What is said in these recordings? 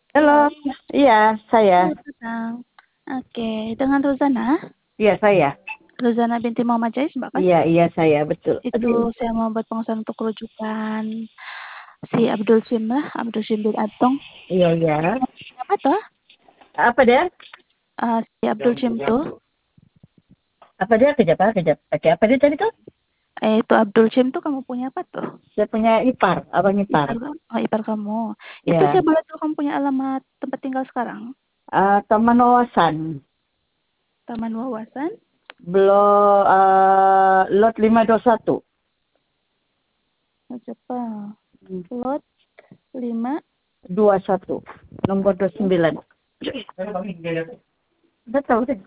Halo, Halo, iya saya. halo Kakak. Oke, dengan Ruzana, Iya saya. Ruzana binti Muhammad Jais, Mbak kan? Iya saya, betul. Itu Aduh. saya mau buat pengusahaan untuk rujukan si Abdul Sim lah, Abdul Sim bin Atong. Iya. Apa tuh? Apa dia? Si Abdul Sim tuh, Apa dia? Kejap, kejap. Oke, apa dia tadi tuh? itu Abdul Sim tuh kamu punya apa tuh? Saya punya ipar, abang ipar. Ipar, oh ipar kamu. Itu Ya. saya boleh tahu kamu punya alamat tempat tinggal sekarang? Taman Wawasan. Taman Wawasan, Blok lot 521. Jepang. Lot 5, 21. Nomor 29. Udah tahu deh,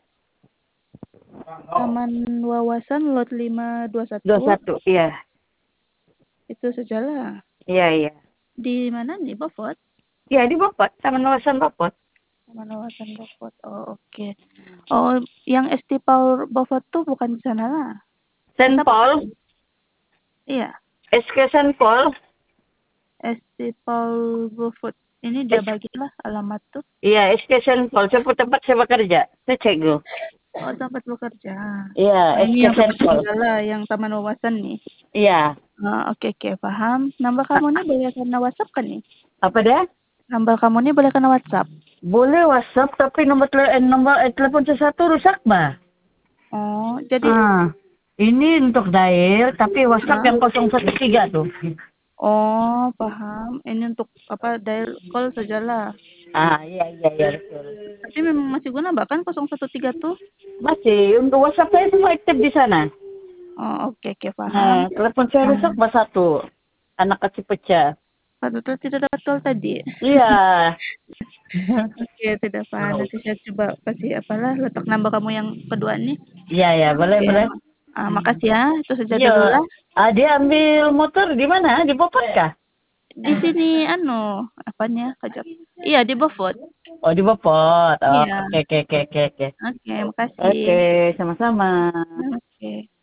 Taman Wawasan Lot 521. 21. Iya. Itu sejalan. Iya. Di mana nih, Bovot? Iya, di Bopot, Taman Wawasan Bopot. Taman Wawasan Bovot. Oh, oke. Oh, yang ST Paul Bovot tuh bukan di sana lah. Saint Tetap Paul, iya, SK Saint Paul. ST Paul Bovot. Ini dia bagilah alamat tuh. Iya, Education Pol. Tempat saya bekerja. Saya cek dulu. Oh, tempat bekerja. Iya, Oh, ini yang Education tempat Pol. tinggal lah, yang Taman Wawasan nih. Iya. Oke, paham. Nomor kamu nih boleh kena WhatsApp kan nih? Apa dia? Nomor kamu nih boleh kena WhatsApp. Boleh WhatsApp, tapi nomor telepon saya satu rusak, Mbak. Oh, jadi Ah, ini untuk dial, tapi WhatsApp ah, yang 013 tuh. oh, paham. Ini untuk apa dial call sajalah. Iya, betul. Tapi memang masih guna bahkan 013 tuh. Masih, untuk WhatsApp saya semua aktif di sana. Oh, oke, paham. Nah, telepon saya rusak, Nah, Mbak, satu. Anak kecil pecah. Pak Tutul tidak dapat call tadi. Iya. Oke, tidak apa. Nanti saya coba kasih apalah letak nambah kamu yang kedua nih. Iya, boleh, Oke. boleh. Makasih ya. Itu saja Iya. dulu lah. Dia ambil motor di mana? Di Bopot kah? Di sini apanya? Kajak. Iya, di Bovot. Oh, di Bopot. Oh, Iya. oke. Oke, makasih. Oke, sama-sama. Oke.